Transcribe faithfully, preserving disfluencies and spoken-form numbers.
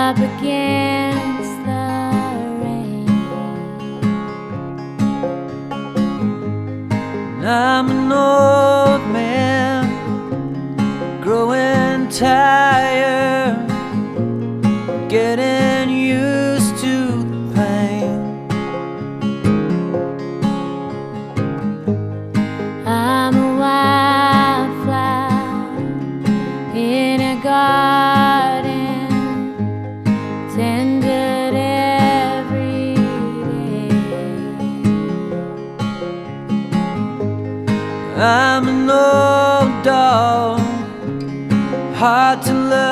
up against the rain. I'm an old man, growing tired, getting used to the pain. I'm a wildflower in a garden, tended every day. I'm an old dog, hard to love.